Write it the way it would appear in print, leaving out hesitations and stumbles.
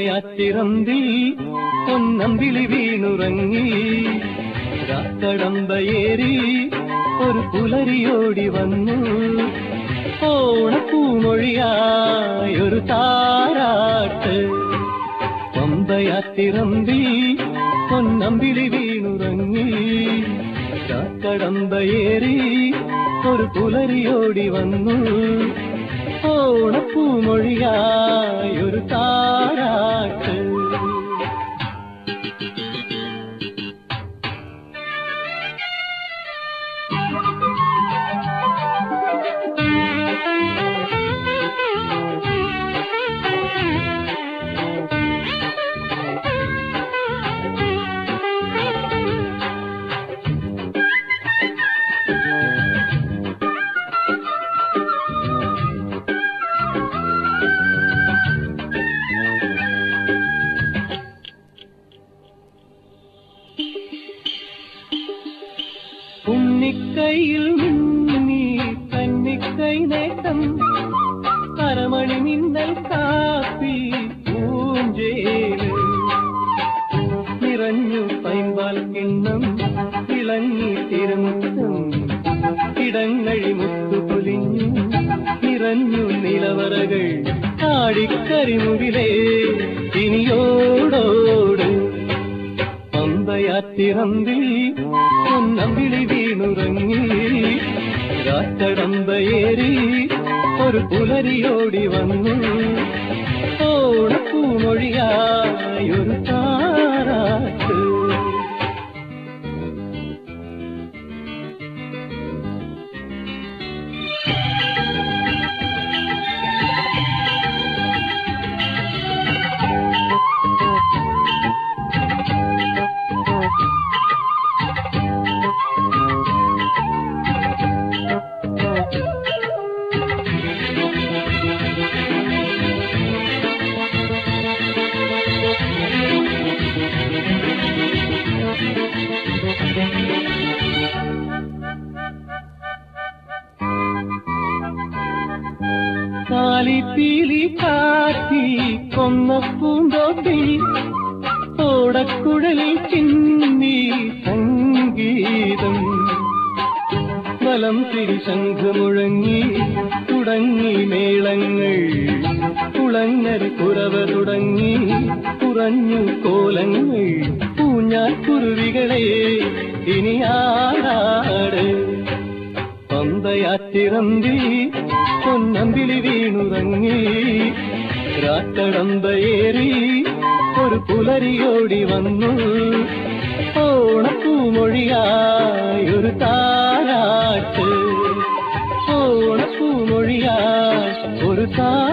പമ്പയാറ്റിറന്തി പൊന്നമ്പിളി വീണുറങ്ങി രാക്കടമ്പയേറി ഒരു പുലരിയോടി വന്നു ഓണപ്പൂമൊഴിയായൊരു താരാട്ട് പമ്പയാറ്റിറന്തി പൊന്നമ്പിളി വീണുറങ്ങി രാക്കടമ്പയേറി ഒരു പുലരിയോടി വന്നു ഓണപ്പൂമൊഴിയായൊരു താരാട്ട് ഉണ്ണിക്കൈയിൽ മിന്നി കന്നിക്കൈ നേട്ടം അരമണി മിന്നൽ കാപ്പി പൂഞ്ചേല് നിറഞ്ഞു പൈമ്പാൽ കിണ്ണം തിളങ്ങി തിരുമുറ്റം ഇടങ്ങഴി മുത്തുപൊലിഞ്ഞു നിറഞ്ഞു നിലവറകൾ ആടിക്കരിമുകിലേ ഇനിയോടോട് പമ്പയാറ്റിറന്തി പൊന്നമ്പിളി വീണുറങ്ങി രാക്കടമ്പയേറി ഒരു പുലരിയോടി വന്നു ഓണപ്പൂമൊഴിയായൊരു താരാട്ട് കാലിപ്പീലി കാട്ടി കൊന്ന പൂന്തോട്ടി ഓടക്കുഴലിൽ ചിന്നി സംഗീതം വലം തിരിശംഖമുഴങ്ങി തുടങ്ങി മേളങ്ങൾ കുളങ്ങര കുറവ തുടങ്ങി കുറഞ്ഞു കോലങ്ങൾ പൂഞ്ഞാൽ കുരുവികളെ ഇനിയാടാട് പമ്പയാറ്റിറന്തി പൊന്നമ്പിളി വീണുറങ്ങി രാക്കടമ്പയേറി ഒരു പുലരിയോടി വന്നു ഓണപ്പൂമൊഴിയായൊരു താരാട്ട് ഓണപ്പൂമൊഴിയാ ഒരു താ